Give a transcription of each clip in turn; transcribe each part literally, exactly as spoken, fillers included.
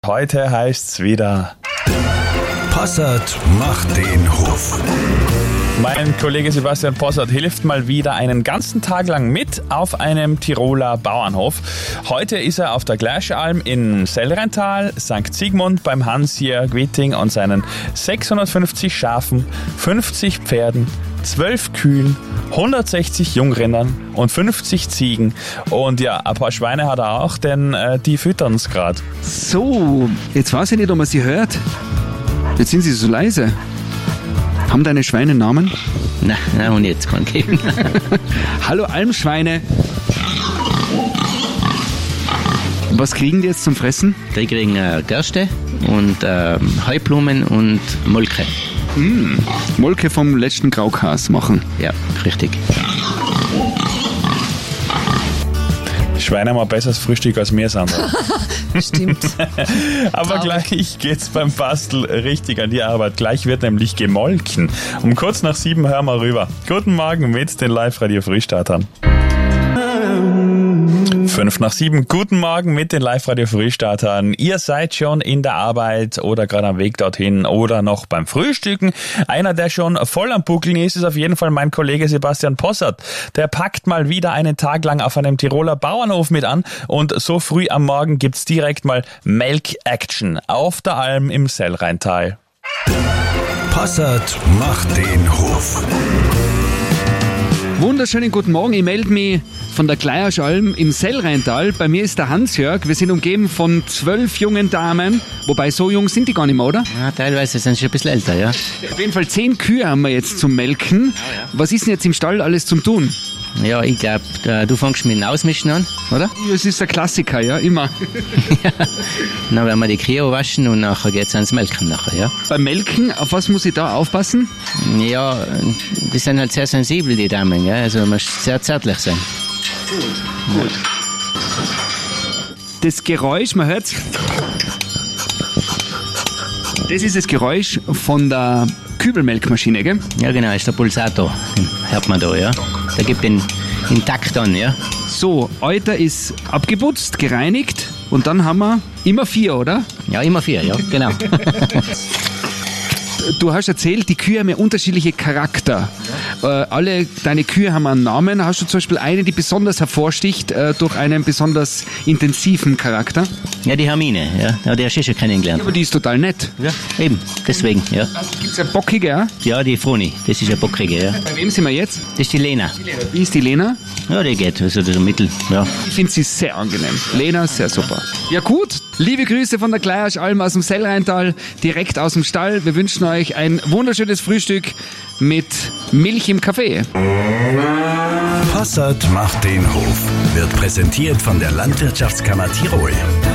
Heute heißt's wieder Possart macht den Hof. Mein Kollege Sebastian Possart hilft mal wieder einen ganzen Tag lang mit auf einem Tiroler Bauernhof. Heute ist er auf der Gleischalm in Sellrheintal, Sankt Sigmund beim Hans-Jörg Witting und seinen sechshundertfünfzig Schafen, fünfzig Pferden, zwölf Kühen, hundertsechzig Jungrindern und fünfzig Ziegen. Und ja, ein paar Schweine hat er auch, denn äh, die füttern es gerade. So, jetzt weiß ich nicht, ob man sie hört. Jetzt sind sie so leise. Haben deine Schweine Namen? Nein, nein, und jetzt kann geben. Hallo Almschweine. Was kriegen die jetzt zum Fressen? Die kriegen äh, Gerste und äh, Heublumen und Molke. Mm, Molke vom letzten Graukas machen. Ja, richtig. Schweine haben ein besseres Frühstück als wir, Sandra. Stimmt. Aber gleich geht's beim Bastel richtig an die Arbeit. Gleich wird nämlich gemolken. Um kurz nach sieben hören wir rüber. Guten Morgen mit den Live-Radio-Frühstartern. Fünf nach sieben. Guten Morgen mit den Live-Radio-Frühstartern. Ihr seid schon in der Arbeit oder gerade am Weg dorthin oder noch beim Frühstücken. Einer, der schon voll am Buckeln ist, ist auf jeden Fall mein Kollege Sebastian Possart. Der packt mal wieder einen Tag lang auf einem Tiroler Bauernhof mit an und so früh am Morgen gibt's direkt mal Melk-Action auf der Alm im Sellrheintal. Possart macht den Hof. Wunderschönen guten Morgen, ich melde mich von der Gleierschalm im Sellrheintal. Bei mir ist der Hans-Jörg. Wir sind umgeben von zwölf jungen Damen, wobei so jung sind die gar nicht mehr, oder? Ja, teilweise sind sie ein bisschen älter, ja. Auf jeden Fall zehn Kühe haben wir jetzt zum Melken. Was ist denn jetzt im Stall alles zum Tun? Ja, ich glaube, du fängst mit dem Ausmischen an, oder? Das ist der Klassiker, ja, immer. Ja. Dann werden wir die Kühe waschen und nachher geht's ans Melken nachher, ja. Beim Melken, auf was muss ich da aufpassen? Ja, die sind halt sehr sensibel, die Damen, ja. Also man muss sehr zärtlich sein. Gut, gut. Das Geräusch, man hört's. Das ist das Geräusch von der Kübelmelkmaschine, gell? Ja, genau, ist der Pulsator, den hört man da, ja. Der gibt den, den Takt an, ja. So, Euter ist abgeputzt, gereinigt und dann haben wir immer vier, oder? Ja, immer vier, ja, genau. Du hast erzählt, die Kühe haben ja unterschiedliche Charakter. Ja. Äh, alle deine Kühe haben einen Namen. Hast du zum Beispiel eine, die besonders hervorsticht äh, durch einen besonders intensiven Charakter? Ja, die Hermine, ja. Ja, die hast du schon kennengelernt. Ja, aber die ist total nett. Ja, eben, deswegen, ja. Gibt es eine bockige, ja? Ja, die Froni, das ist eine bockige, ja. Bei wem sind wir jetzt? Das ist die Lena. Wie ist die Lena? Ja, die geht, also das Mittel, ja. Ich finde sie sehr angenehm. Lena, sehr super. Ja gut, liebe Grüße von der Gleierschalm aus dem Sellrheintal, direkt aus dem Stall. Wir wünschen euch ein wunderschönes Frühstück mit Milch im Kaffee. Possart macht den Hof. Wird präsentiert von der Landwirtschaftskammer Tirol.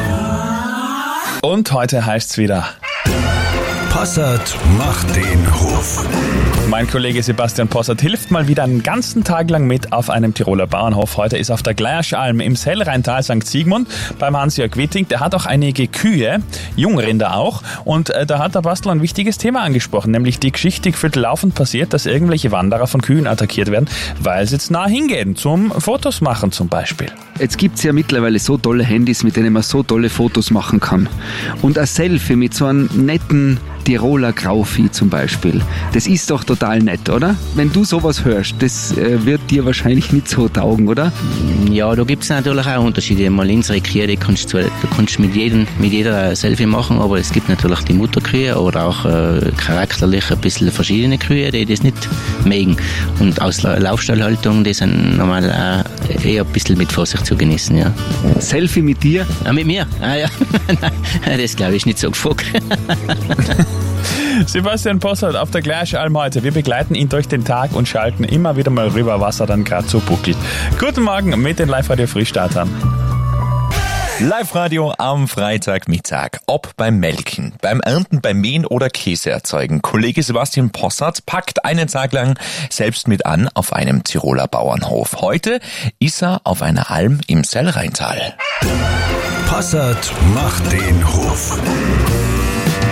Und heute heißt's wieder Possart macht den Hof. Mein Kollege Sebastian Possart hilft mal wieder einen ganzen Tag lang mit auf einem Tiroler Bauernhof. Heute ist auf der Gleierschalm im Sellrheintal Sankt Sigmund beim Hans-Jörg Witting. Der hat auch einige Kühe, Jungrinder auch. Und äh, da hat der Bastel ein wichtiges Thema angesprochen, nämlich die Geschichte, die gefühlt laufend passiert, dass irgendwelche Wanderer von Kühen attackiert werden, weil sie jetzt nah hingehen, zum Fotos machen zum Beispiel. Jetzt gibt es ja mittlerweile so tolle Handys, mit denen man so tolle Fotos machen kann. Und ein Selfie mit so einem netten Tiroler Grauvieh zum Beispiel, das ist doch total nett, oder? Wenn du sowas hörst, das äh, wird dir wahrscheinlich nicht so taugen, oder? Ja, da gibt es natürlich auch Unterschiede. Mal unsere Kühe, die kannst du, du kannst mit jedem, mit jeder ein Selfie machen, aber es gibt natürlich die Mutterkühe oder auch äh, charakterlich ein bisschen verschiedene Kühe, die das nicht mögen. Und aus La- Laufstallhaltung, die sind normal auch eher ein bisschen mit Vorsicht zu genießen, ja. Selfie mit dir? Ah, mit mir? Ah ja, das glaube ich nicht so gefragt. Sebastian Possart auf der Gleierschalm heute. Wir begleiten ihn durch den Tag und schalten immer wieder mal rüber, was er dann gerade so buckelt. Guten Morgen mit den Live-Radio-Frühstartern. Live-Radio am Freitagmittag. Ob beim Melken, beim Ernten, beim Mähen oder Käse erzeugen. Kollege Sebastian Possart packt einen Tag lang selbst mit an auf einem Tiroler Bauernhof. Heute ist er auf einer Alm im Sellrheintal. Possart macht den Hof.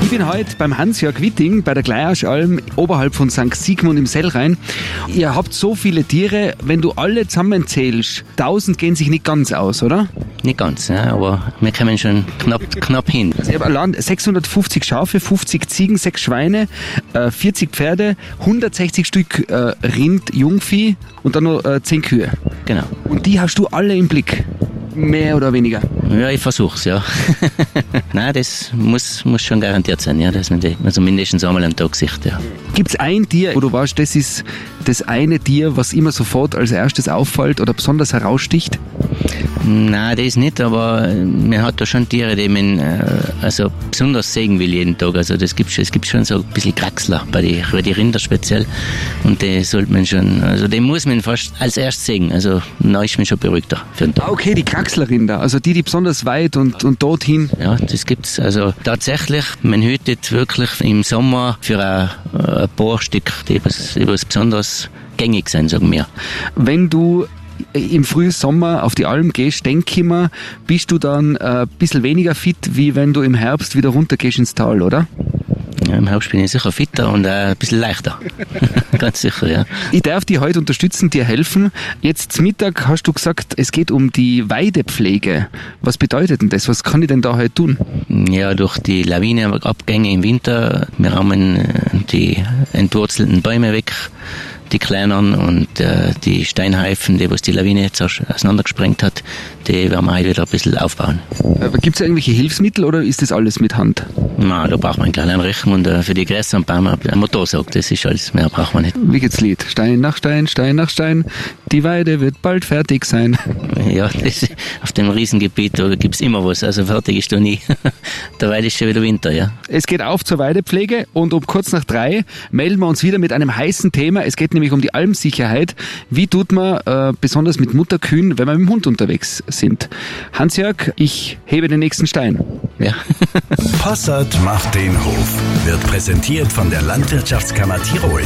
Ich bin heute beim Hans-Jörg Witting bei der Gleirschalm oberhalb von Sankt Sigmund im Sellrhein. Ihr habt so viele Tiere, wenn du alle zusammenzählst, tausend gehen sich nicht ganz aus, oder? Nicht ganz, ja, aber wir kommen schon knapp, knapp hin. Also ich habe allein sechshundertfünfzig Schafe, fünfzig Ziegen, sechs Schweine, äh, vierzig Pferde, hundertsechzig Stück äh, Rind, Jungvieh und dann noch äh, zehn Kühe. Genau. Und die hast du alle im Blick? Mehr oder weniger? Ja, ich versuch's, ja. Nein, das muss, muss schon garantiert sein, ja, dass man die also mindestens einmal am Tag sieht, ja. Gibt's ein Tier, wo du weißt, das ist das eine Tier, was immer sofort als erstes auffällt oder besonders heraussticht? Nein, das nicht, aber man hat da schon Tiere, die man äh, also besonders sehen will jeden Tag. Also das gibt, es gibt schon so ein bisschen Kraxler bei die, bei die Rinder speziell. Und die sollte man schon, also den muss man fast als erstes sehen. Also da ist man schon beruhigter für den Tag. Ah, okay, die Kraxlerrinder, also die, die besonders weit und, und dorthin. Ja, das gibt's. Also tatsächlich, man hütet wirklich im Sommer für ein, ein paar Stück, die was, die was besonders gängig sind, sagen wir. Wenn du im Frühsommer auf die Alm gehst, denk ich mir, bist du dann ein bisschen weniger fit, wie wenn du im Herbst wieder runtergehst ins Tal, oder? Ja, im Herbst bin ich sicher fitter und auch ein bisschen leichter. Ganz sicher, ja. Ich darf dich heute unterstützen, dir helfen. Jetzt zum Mittag hast du gesagt, es geht um die Weidepflege. Was bedeutet denn das? Was kann ich denn da heute tun? Ja, durch die Lawinenabgänge im Winter, wir haben die entwurzelten Bäume weg, die kleinen und äh, die Steinhaufen, die was die Lawine jetzt auseinandergesprengt hat, die werden wir heute wieder ein bisschen aufbauen. Gibt es irgendwelche Hilfsmittel oder ist das alles mit Hand? Nein, da braucht man einen kleinen Rechen und äh, für die größeren Bäume ein Motorsog, das ist alles, mehr braucht man nicht. Wie geht's Lied? Stein nach Stein, Stein nach Stein, die Weide wird bald fertig sein. Ja, das, auf dem Riesengebiet, da gibt's immer was, also fertig ist da nie. Da Weide ist schon wieder Winter, ja. Es geht auf zur Weidepflege und um kurz nach drei melden wir uns wieder mit einem heißen Thema. Es geht nämlich um die Almsicherheit. Wie tut man äh, besonders mit Mutterkühen, wenn wir mit dem Hund unterwegs sind? Hans-Jörg, ich hebe den nächsten Stein. Ja. Possart macht den Hof. Wird präsentiert von der Landwirtschaftskammer Tirol.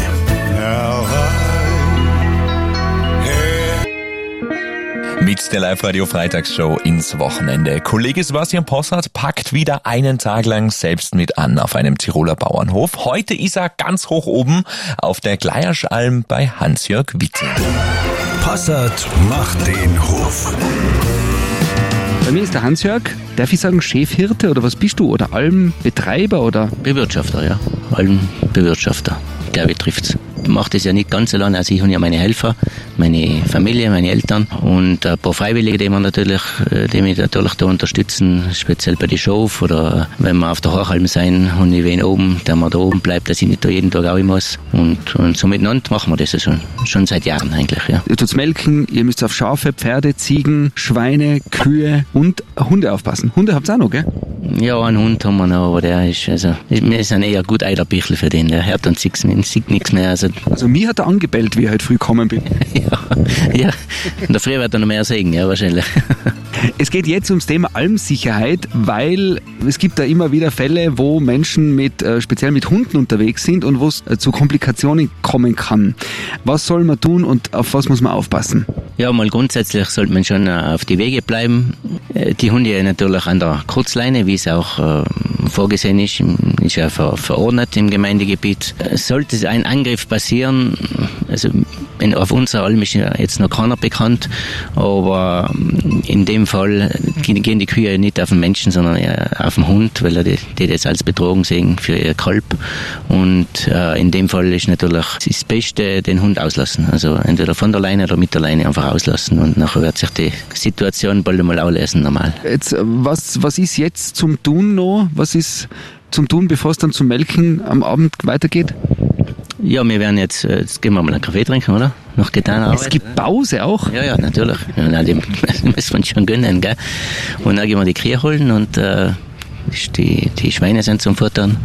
Mit der Live-Radio-Freitagsshow ins Wochenende. Kollege Sebastian Possart packt wieder einen Tag lang selbst mit an auf einem Tiroler Bauernhof. Heute ist er ganz hoch oben auf der Gleirschalm bei Hans-Jörg Witting. Possart macht den Hof. Bei mir ist der Hans-Jörg. Darf ich sagen Schäfhirte oder was bist du? Oder Almbetreiber oder? Bewirtschafter, ja. Almbewirtschafter. Ich glaube, trifft's. Ich mache das ja nicht ganz allein, also ich habe ja meine Helfer, meine Familie, meine Eltern und ein paar Freiwillige, die, wir natürlich, die mich natürlich da unterstützen, speziell bei den Schof oder wenn wir auf der Hochalm sein und ich wen oben, der mir da oben bleibt, dass ich nicht da jeden Tag auch muss und, und so miteinander machen wir das ja schon, schon seit Jahren eigentlich. Ja. Ihr tut's melken, ihr müsst auf Schafe, Pferde, Ziegen, Schweine, Kühe und Hunde aufpassen. Hunde habt's auch noch, gell? Ja, einen Hund haben wir noch, aber der ist, also, wir sind eher gut Eiderbichl für den, der hört und sieht, sieht nichts mehr. Also, also mir hat er angebellt, wie ich heute früh gekommen bin. ja, ja, in der Früh wird er noch mehr sehen, ja, wahrscheinlich. Es geht jetzt ums Thema Almsicherheit, weil es gibt da immer wieder Fälle, wo Menschen mit, äh, speziell mit Hunden unterwegs sind und wo es äh, zu Komplikationen kommen kann. Was soll man tun und auf was muss man aufpassen? Ja, mal grundsätzlich sollte man schon äh, auf die Wege bleiben. Äh, die Hunde natürlich an der Kurzleine, wie es auch äh, vorgesehen ist, ist ja ver- verordnet im Gemeindegebiet. Äh, sollte ein Angriff passieren, also wenn auf unserer Alm ist ja jetzt noch keiner bekannt, aber in dem Fall gehen die Kühe nicht auf den Menschen, sondern eher auf den Hund, weil er die, die das als Bedrohung sehen für ihr Kalb. Und äh, in dem Fall ist natürlich das Beste, den Hund auslassen. Also entweder von der Leine oder mit der Leine einfach auslassen und nachher wird sich die Situation bald einmal auslösen, normal. Jetzt, was, was ist jetzt zum Tun noch? Was ist zum Tun, bevor es dann zum Melken am Abend weitergeht? Ja, wir werden jetzt, jetzt gehen wir mal einen Kaffee trinken, oder? Noch getan Arbeit. Es gibt Pause auch? Ja, ja, natürlich. Ja, nein, die müssen wir uns schon gönnen, gell? Und dann gehen wir die Kühe holen und äh, die, die Schweine sind zum Futtern.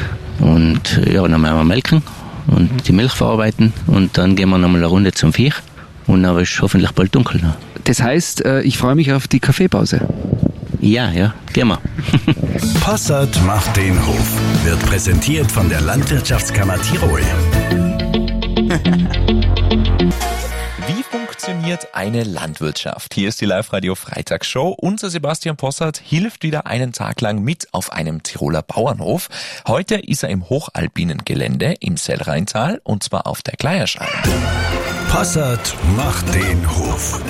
Und ja, dann werden wir melken und die Milch verarbeiten und dann gehen wir nochmal eine Runde zum Viech und dann ist es hoffentlich bald dunkel. Noch. Das heißt, ich freue mich auf die Kaffeepause. Ja, ja, gehen wir. Possart macht den Hof. Wird präsentiert von der Landwirtschaftskammer Tirol. Wie funktioniert funktioniert eine Landwirtschaft? Hier ist die Live-Radio-Freitagsshow. Unser Sebastian Possart hilft wieder einen Tag lang mit auf einem Tiroler Bauernhof. Heute ist er im hochalpinen Gelände im Sellrheintal und zwar auf der Gleierschalm. Possart macht den Hof.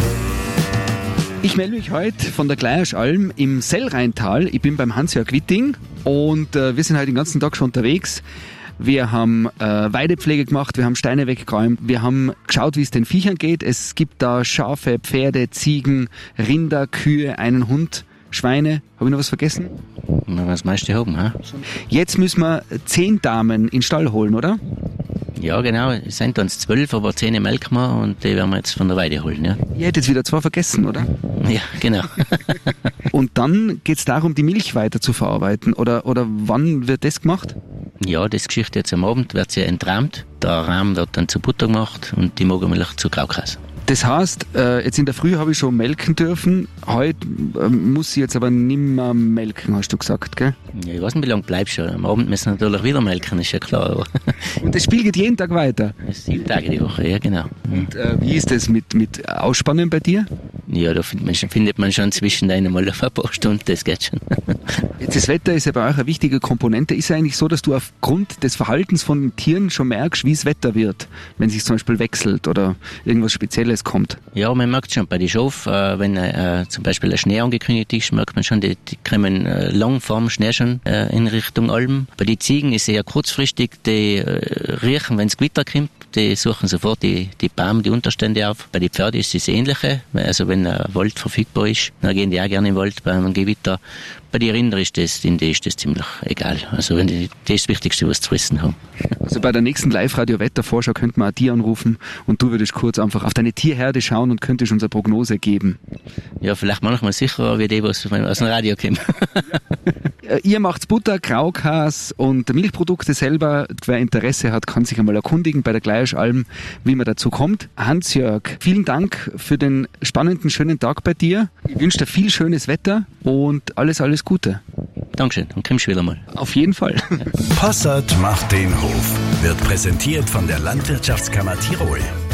Ich melde mich heute von der Gleierschalm im Sellrheintal. Ich bin beim Hans-Jörg Witting und äh, wir sind heute den ganzen Tag schon unterwegs. Wir haben äh, Weidepflege gemacht, wir haben Steine weggeräumt, wir haben geschaut, wie es den Viechern geht. Es gibt da Schafe, Pferde, Ziegen, Rinder, Kühe, einen Hund, Schweine. Habe ich noch was vergessen? Na, was meiste haben, ha? Jetzt müssen wir zehn Damen in den Stall holen, oder? Ja, genau. Es sind uns zwölf, aber zehn melken wir und die werden wir jetzt von der Weide holen, ja. Ihr hättet jetzt wieder zwei vergessen, oder? Ja, genau. Und dann geht es darum, die Milch weiter zu verarbeiten. Oder, oder wann wird das gemacht? Ja, das Geschichte jetzt am Abend wird sie entrahmt. Der Rahm wird dann zu Butter gemacht und die Magermilch zu Graukäse. Das heißt, äh, jetzt in der Früh habe ich schon melken dürfen. Heute äh, muss ich jetzt aber nimmer melken, hast du gesagt, gell? Ja, ich weiß nicht, wie lange bleibst du. Am Abend müssen wir natürlich wieder melken, ist ja klar. Aber Und das Spiel geht jeden Tag weiter? sieben Tage die Woche, ja genau. Und äh, wie ist das mit, mit Ausspannen bei dir? Ja, da findet man, schon, findet man schon zwischen einem mal auf ein paar Stunden, das geht schon. Jetzt das Wetter ist ja bei euch eine wichtige Komponente. Ist ja eigentlich so, dass du aufgrund des Verhaltens von den Tieren schon merkst, wie das Wetter wird, wenn sich zum Beispiel wechselt oder irgendwas Spezielles kommt? Ja, man merkt schon bei den Schafen, äh, wenn äh, zum Beispiel ein Schnee angekündigt ist, merkt man schon, die, die kommen äh, lang vor dem Schnee schon äh, in Richtung Alm. Bei den Ziegen ist es eher kurzfristig, die äh, riechen, wenn es Gewitter kommt, die suchen sofort die, die Baum, die Unterstände auf. Bei den Pferden ist es das Ähnliche, also wenn ein Wald verfügbar ist, dann gehen die auch gerne im Wald bei einem Gewitter. Bei den Rindern ist das, in die ist das ziemlich egal. Also wenn die, das ist das Wichtigste, was zu wissen haben. Also bei der nächsten Live-Radio-Wettervorschau könnte man auch dir anrufen und du würdest kurz einfach auf deine Tierherde schauen und könntest uns eine Prognose geben. Ja, vielleicht manchmal sicherer, wie die, was aus dem Radio kommen. Ihr macht Butter, Graukäse und Milchprodukte selber. Wer Interesse hat, kann sich einmal erkundigen bei der Gleierschalm, wie man dazu kommt. Hans-Jörg, vielen Dank für den spannenden, schönen Tag bei dir. Ich wünsche dir viel schönes Wetter und alles, alles Gute. Dankeschön und kommst wieder mal. Auf jeden Fall. Possart macht den Hof. Wird präsentiert von der Landwirtschaftskammer Tirol.